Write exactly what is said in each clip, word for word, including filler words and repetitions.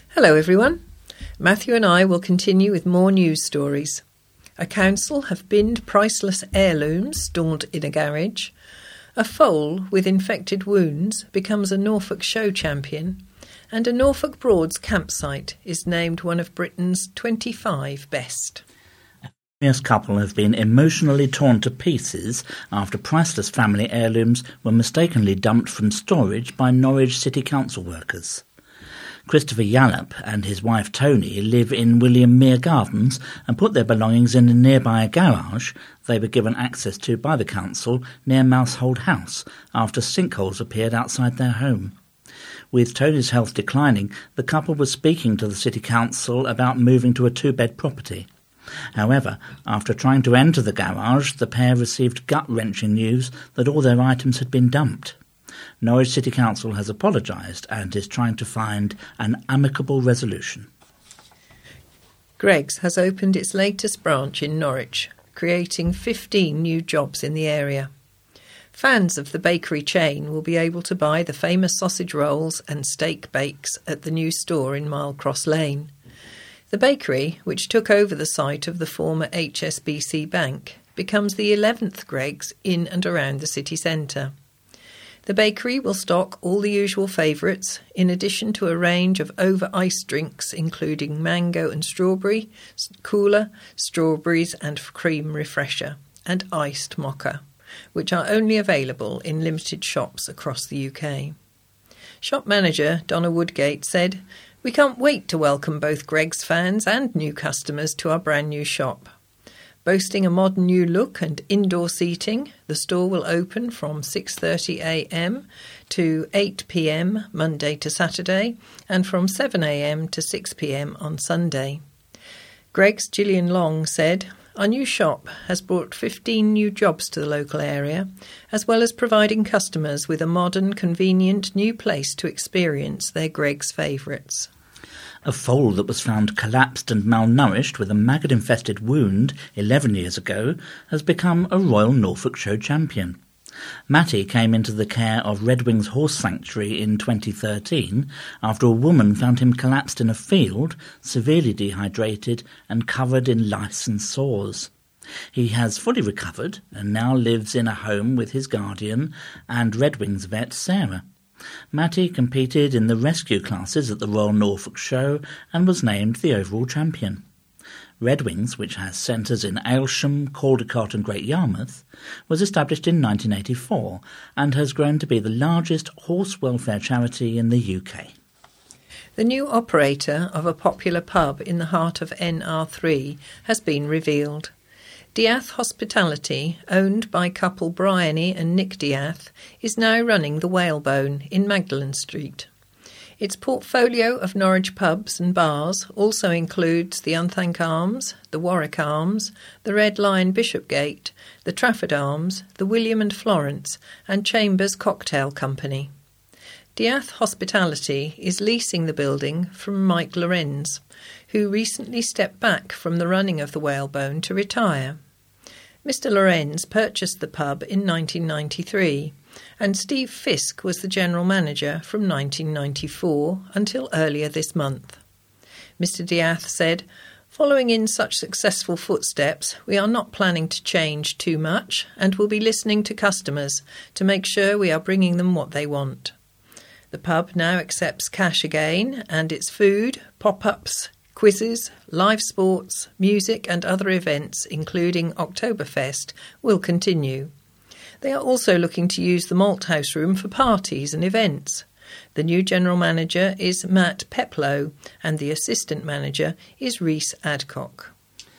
Hello everyone. Matthew and I will continue with more news stories. A council have binned priceless heirlooms stored in a garage. A foal with infected wounds becomes a Norfolk show champion. And a Norfolk Broads campsite is named one of Britain's twenty-five best. A famous couple have been emotionally torn to pieces after priceless family heirlooms were mistakenly dumped from storage by Norwich City Council workers. Christopher Yallop and his wife Tony live in William Mere Gardens and put their belongings in a nearby garage they were given access to by the council near Mousehold House after sinkholes appeared outside their home. With Tony's health declining, the couple was speaking to the City Council about moving to a two-bed property. However, after trying to enter the garage, the pair received gut-wrenching news that all their items had been dumped. Norwich City Council has apologised and is trying to find an amicable resolution. Greggs has opened its latest branch in Norwich, creating fifteen new jobs in the area. Fans of the bakery chain will be able to buy the famous sausage rolls and steak bakes at the new store in Mile Cross Lane. The bakery, which took over the site of the former H S B C Bank, becomes the eleventh Greggs in and around the city centre. The bakery will stock all the usual favourites, in addition to a range of over-ice drinks including mango and strawberry, cooler, strawberries and cream refresher, and iced mocha, which are only available in limited shops across the U K. Shop manager Donna Woodgate said, "We can't wait to welcome both Greggs fans and new customers to our brand new shop. Boasting a modern new look and indoor seating, the store will open from six thirty a m to eight p m Monday to Saturday and from seven a m to six p m on Sunday." Greggs Gillian Long said, "Our new shop has brought fifteen new jobs to the local area, as well as providing customers with a modern, convenient new place to experience their Greggs favourites." A foal that was found collapsed and malnourished with a maggot-infested wound eleven years ago has become a Royal Norfolk Show champion. Matty came into the care of Redwings Horse Sanctuary in twenty thirteen after a woman found him collapsed in a field, severely dehydrated and covered in lice and sores. He has fully recovered and now lives in a home with his guardian and Redwings vet Sarah. Matty competed in the rescue classes at the Royal Norfolk Show and was named the overall champion. Redwings, which has centres in Aylsham, Caldecott and Great Yarmouth, was established in nineteen eighty-four and has grown to be the largest horse welfare charity in the U K. The new operator of a popular pub in the heart of N R three has been revealed. Diath Hospitality, owned by couple Bryony and Nick Diath, is now running the Whalebone in Magdalen Street. Its portfolio of Norwich pubs and bars also includes the Unthank Arms, the Warwick Arms, the Red Lion Bishopgate, the Trafford Arms, the William and Florence, and Chambers Cocktail Company. Diath Hospitality is leasing the building from Mike Lorenz, who recently stepped back from the running of the Whalebone to retire. Mister Lorenz purchased the pub in nineteen ninety-three, and Steve Fisk was the general manager from nineteen ninety-four until earlier this month. Mister Diath said, "Following in such successful footsteps, we are not planning to change too much and will be listening to customers to make sure we are bringing them what they want." The pub now accepts cash again, and its food, pop-ups, quizzes, live sports, music and other events, including Oktoberfest, will continue. They are also looking to use the Malthouse room for parties and events. The new general manager is Matt Peplow and the assistant manager is Rhys Adcock.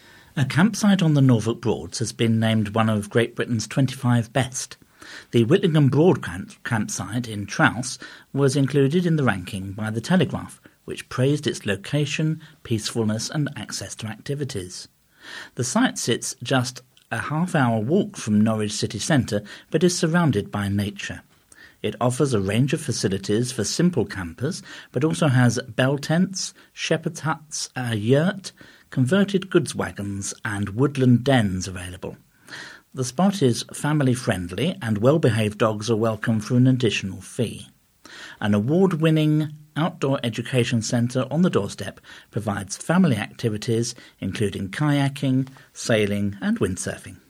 A campsite on the Norfolk Broads has been named one of Great Britain's twenty-five best. The Whitlingham Broad camp- campsite in Trouse was included in the ranking by The Telegraph, which praised its location, peacefulness and access to activities. The site sits just a half-hour walk from Norwich city centre but is surrounded by nature. It offers a range of facilities for simple campers but also has bell tents, shepherd's huts, a yurt, converted goods wagons and woodland dens available. The spot is family-friendly and well-behaved dogs are welcome for an additional fee. An award-winning outdoor education centre on the doorstep provides family activities including kayaking, sailing and windsurfing.